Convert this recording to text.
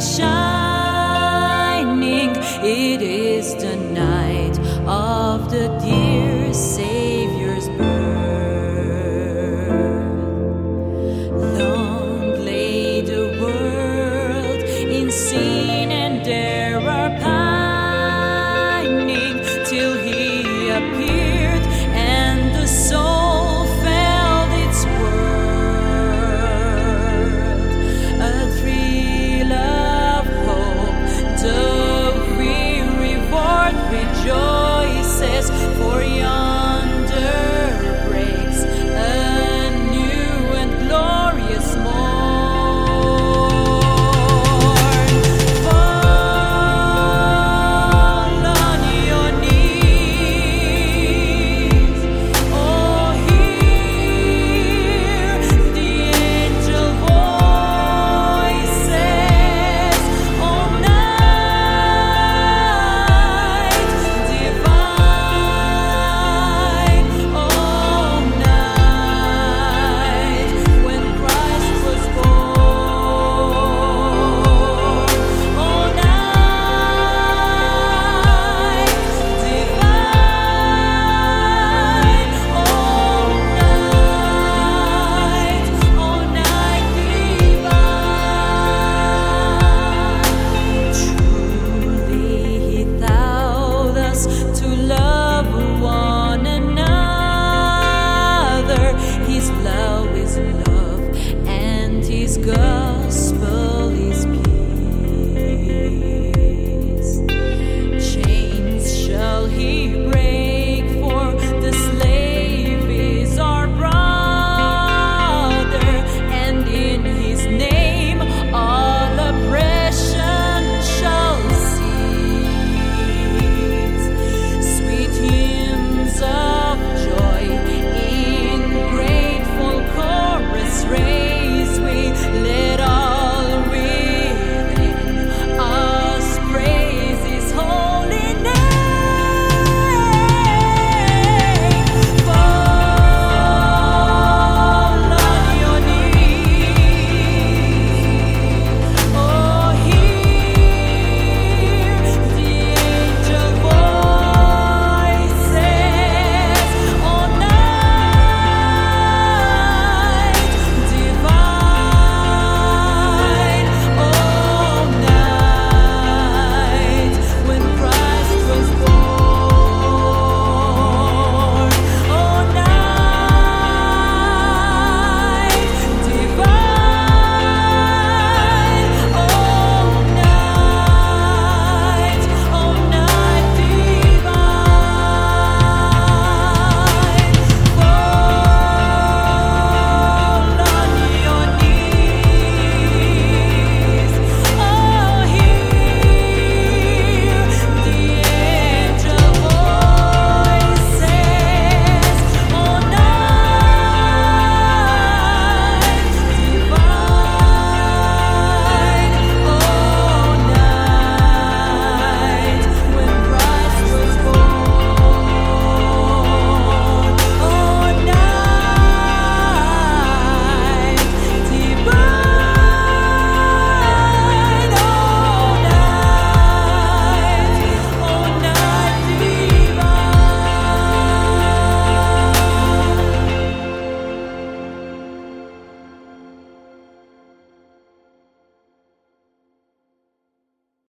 shining. It is the night of the dear Savior's birth. Long lay the world in sin and error pining, till He appeared and the soul felt its worth. A thrill of hope, the weary world rejoices, for yonder breaks a new and glorious morn. Fall on your knees, oh, hear the angel voices. Oh, night divine, oh, night when Christ was born. Oh, night divine, oh, night divine. Truly He taught us to love one another. His love is love.